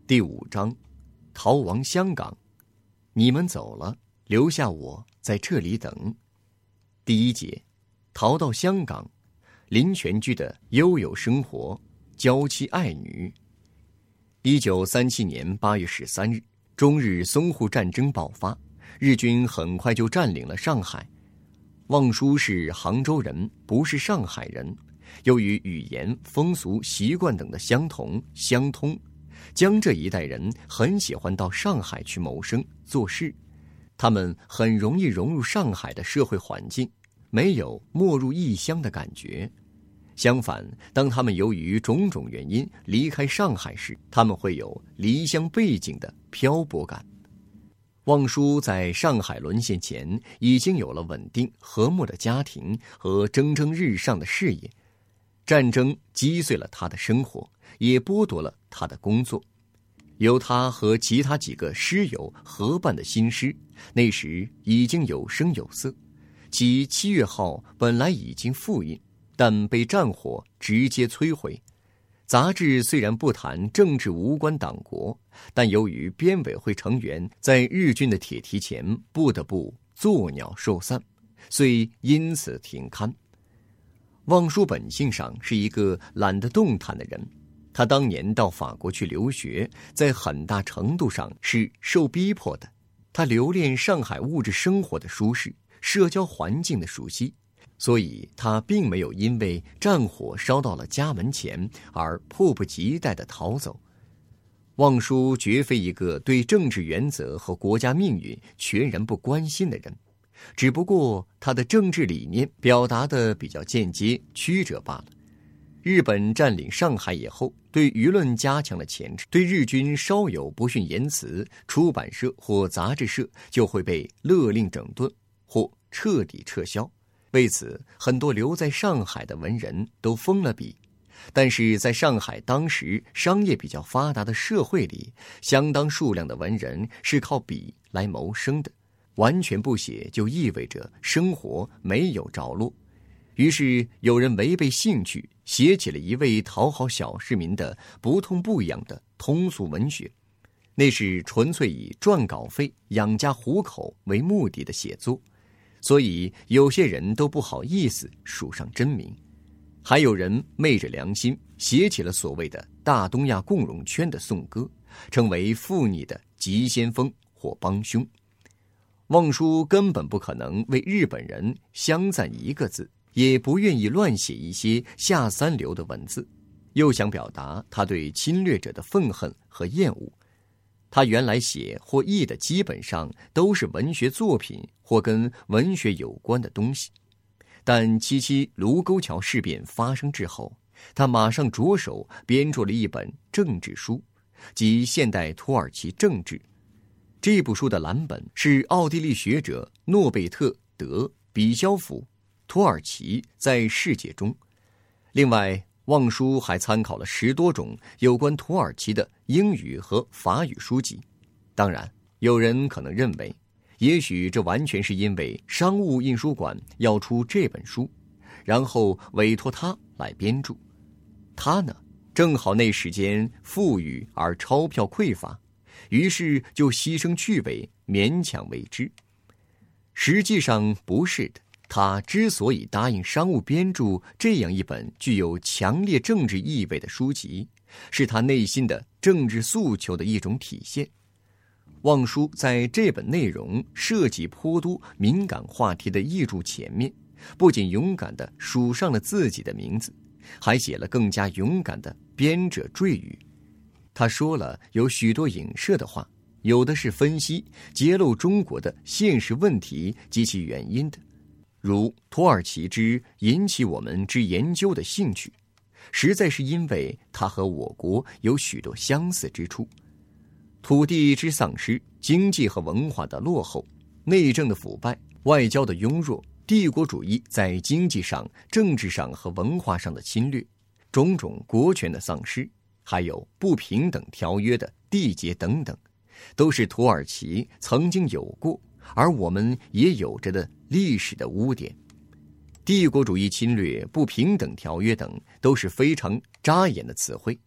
第5章，逃亡香港。你们走了，留下我在这里等。第1节，逃到香港，林泉居的悠悠生活，娇妻爱女。1937年8月13日，中日淞沪战争爆发，日军很快就占领了上海。望舒是杭州人，不是上海人。由于语言、风俗、习惯等的相同相通，江浙一带人很喜欢到上海去谋生做事，他们很容易融入上海的社会环境，没有没入异乡的感觉。相反，当他们由于种种原因离开上海时，他们会有离乡背井的漂泊感。望舒在上海沦陷前已经有了稳定和睦的家庭和蒸蒸日上的事业，战争击碎了他的生活，也剥夺了他的工作。由他和其他几个诗友合办的新诗，那时已经有声有色。其7月号本来已经复印，但被战火直接摧毁。杂志虽然不谈政治无关党国，但由于编委会成员在日军的铁蹄前不得不作鸟兽散，遂因此停刊。望舒本性上是一个懒得动弹的人，他当年到法国去留学，在很大程度上是受逼迫的。他留恋上海物质生活的舒适，社交环境的熟悉，所以他并没有因为战火烧到了家门前而迫不及待地逃走。望舒绝非一个对政治原则和国家命运全然不关心的人，只不过他的政治理念表达得比较间接曲折罢了。日本占领上海以后，对舆论加强了钳制，对日军稍有不逊言辞，出版社或杂志社就会被勒令整顿或彻底撤销。为此，很多留在上海的文人都封了笔。但是在上海当时商业比较发达的社会里，相当数量的文人是靠笔来谋生的，完全不写就意味着生活没有着落。于是有人违背兴趣，写起了一位讨好小市民的不痛不痒的通俗文学，那是纯粹以赚稿费养家糊口为目的的写作，所以有些人都不好意思署上真名。还有人昧着良心写起了所谓的大东亚共荣圈的颂歌，成为附逆的急先锋或帮凶。望舒根本不可能为日本人相赞一个字，也不愿意乱写一些下三流的文字，又想表达他对侵略者的愤恨和厌恶。他原来写或译的基本上都是文学作品或跟文学有关的东西，但77卢沟桥事变发生之后，他马上着手编著了一本政治书，即现代土耳其政治。这部书的蓝本是奥地利学者诺贝特·德·比肖夫土耳其在世界中。另外，望舒还参考了10多种有关土耳其的英语和法语书籍。当然，有人可能认为，也许这完全是因为商务印书馆要出这本书，然后委托他来编著。他呢，正好那时间富裕而钞票匮乏，于是就牺牲趣味，勉强为之。实际上不是的，他之所以答应商务编著这样一本具有强烈政治意味的书籍，是他内心的政治诉求的一种体现。望舒在这本内容涉及颇多敏感话题的译著前面，不仅勇敢地署上了自己的名字，还写了更加勇敢的编者赘语。他说了有许多影射的话，有的是分析揭露中国的现实问题及其原因的，如土耳其之引起我们之研究的兴趣，实在是因为它和我国有许多相似之处。土地之丧失，经济和文化的落后，内政的腐败，外交的庸弱，帝国主义在经济上、政治上和文化上的侵略，种种国权的丧失，还有不平等条约的缔结等等，都是土耳其曾经有过，而我们也有着的历史的污点。帝国主义侵略、不平等条约等都是非常扎眼的词汇。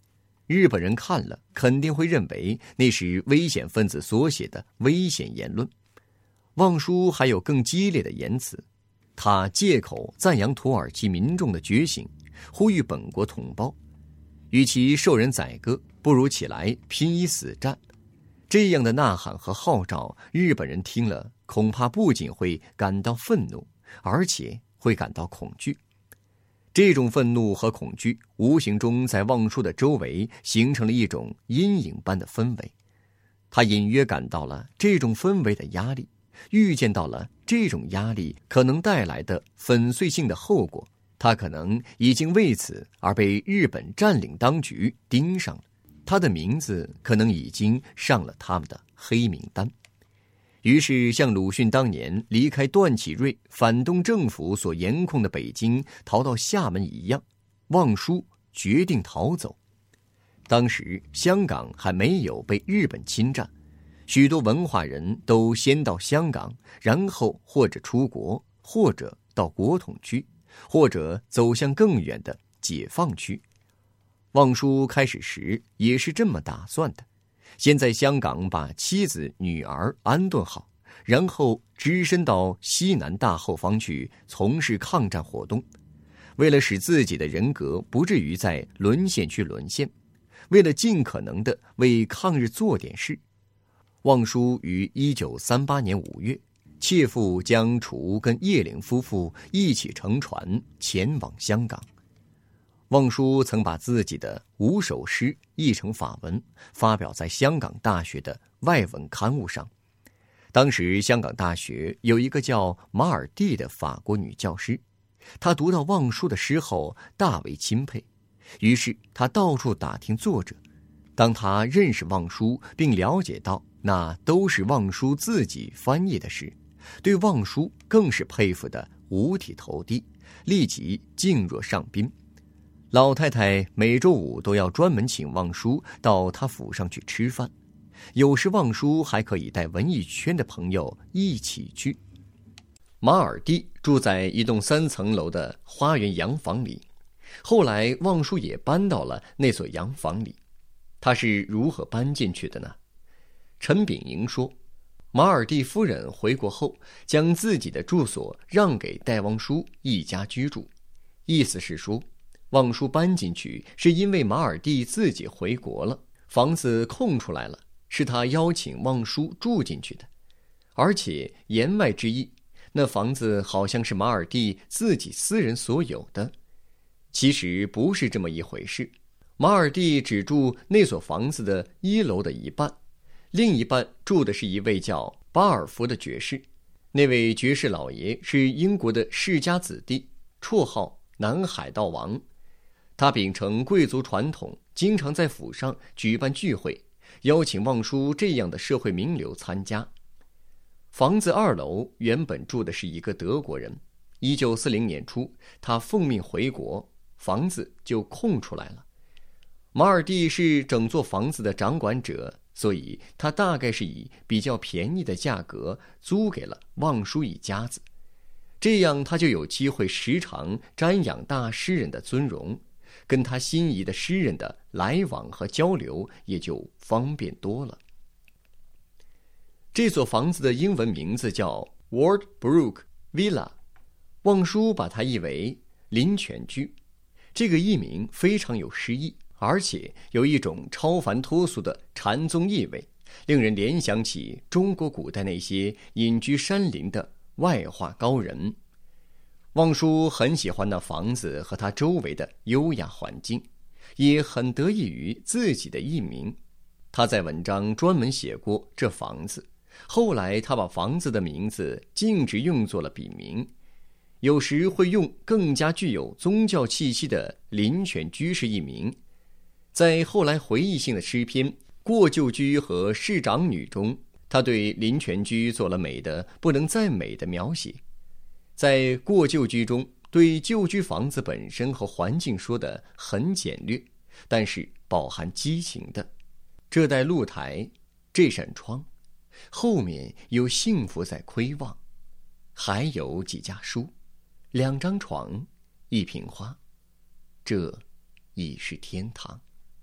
日本人看了肯定会认为那是危险分子所写的危险言论。望舒还有更激烈的言辞，他借口赞扬土耳其民众的觉醒，呼吁本国同胞，与其受人宰割，不如起来拼一死战。这样的呐喊和号召，日本人听了恐怕不仅会感到愤怒，而且会感到恐惧。这种愤怒和恐惧无形中在望舒的周围形成了一种阴影般的氛围，他隐约感到了这种氛围的压力，预见到了这种压力可能带来的粉碎性的后果，他可能已经为此而被日本占领当局盯上了，他的名字可能已经上了他们的黑名单。于是像鲁迅当年离开段祺瑞反动政府所严控的北京逃到厦门一样，望舒决定逃走。当时香港还没有被日本侵占，许多文化人都先到香港，然后或者出国，或者到国统区，或者走向更远的解放区。望舒开始时也是这么打算的，先在香港把妻子女儿安顿好，然后只身到西南大后方去从事抗战活动。为了使自己的人格不至于在沦陷区沦陷，为了尽可能的为抗日做点事，望舒于1938年5月，切腹将楚跟叶灵夫妇一起乘船前往香港。望舒曾把自己的5首诗译成法文，发表在香港大学的外文刊物上。当时香港大学有一个叫马尔蒂的法国女教师，她读到望舒的诗后大为钦佩，于是她到处打听作者。当她认识望舒并了解到那都是望舒自己翻译的诗，对望舒更是佩服得五体投地，立即敬若上宾。老太太每周5都要专门请望舒到她府上去吃饭，有时望舒还可以带文艺圈的朋友一起去。马尔蒂住在一栋3层楼的花园洋房里，后来望舒也搬到了那所洋房里。他是如何搬进去的呢？陈炳莹说，马尔蒂夫人回国后将自己的住所让给戴望舒一家居住，意思是说望舒搬进去是因为马尔蒂自己回国了，房子空出来了，是他邀请望舒住进去的。而且言外之意，那房子好像是马尔蒂自己私人所有的。其实不是这么一回事，马尔蒂只住那所房子的1楼的一半，另一半住的是一位叫巴尔福的爵士。那位爵士老爷是英国的世家子弟，绰号南海盗王。他秉承贵族传统，经常在府上举办聚会，邀请望舒这样的社会名流参加。房子2楼原本住的是一个德国人，1940年初他奉命回国，房子就空出来了。马尔蒂是整座房子的掌管者，所以他大概是以比较便宜的价格租给了望舒一家子，这样他就有机会时常瞻仰大诗人的尊容，跟他心仪的诗人的来往和交流也就方便多了。这所房子的英文名字叫 Wardbrook Villa， 望舒把它译为林泉居。这个译名非常有诗意，而且有一种超凡脱俗的禅宗意味，令人联想起中国古代那些隐居山林的外化高人。望舒很喜欢那房子和它周围的优雅环境，也很得益于自己的艺名。他在文章专门写过这房子，后来他把房子的名字径直用作了笔名，有时会用更加具有宗教气息的林泉居士一名。在后来回忆性的诗篇《过旧居》和《市长女》中，他对林泉居做了美的不能再美的描写。在过旧居中，对旧居房子本身和环境说得很简略，但是饱含激情的。这带露台，这扇窗，后面有幸福在窥望，还有几架书，2张床，1瓶花，这已是天堂。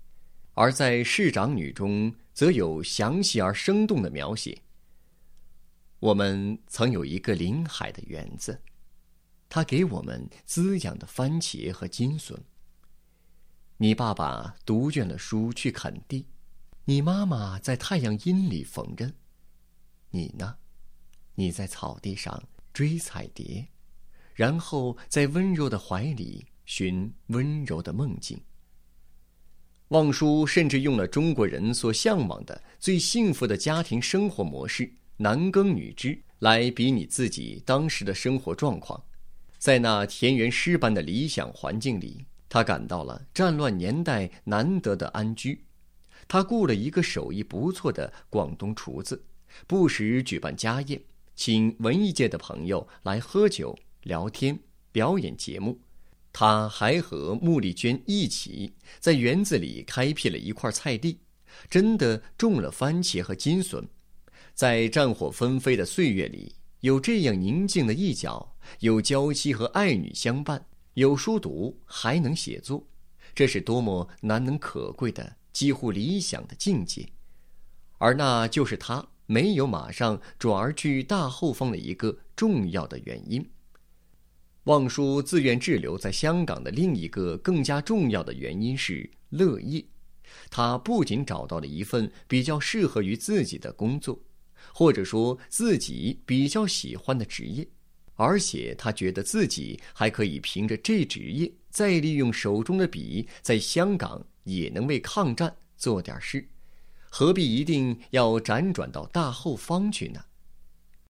而在《市长女》中则有详细而生动的描写。我们曾有一个临海的园子，它给我们滋养的番茄和金笋。你爸爸读倦了书去垦地，你妈妈在太阳阴里缝纫，你呢？你在草地上追彩蝶，然后在温柔的怀里寻温柔的梦境。望舒甚至用了中国人所向往的最幸福的家庭生活模式“男耕女织”来比拟自己当时的生活状况。在那田园诗般的理想环境里，他感到了战乱年代难得的安居。他雇了一个手艺不错的广东厨子，不时举办家宴，请文艺界的朋友来喝酒、聊天、表演节目。他还和穆丽娟一起在园子里开辟了一块菜地，真的种了番茄和金笋。在战火纷飞的岁月里，有这样宁静的一角，有娇妻和爱女相伴，有书读，还能写作，这是多么难能可贵的几乎理想的境界。而那就是他没有马上转而去大后方的一个重要的原因。望舒自愿滞留在香港的另一个更加重要的原因是乐业。他不仅找到了一份比较适合于自己的工作，或者说自己比较喜欢的职业，而且他觉得自己还可以凭着这职业，再利用手中的笔，在香港也能为抗战做点事，何必一定要辗转到大后方去呢？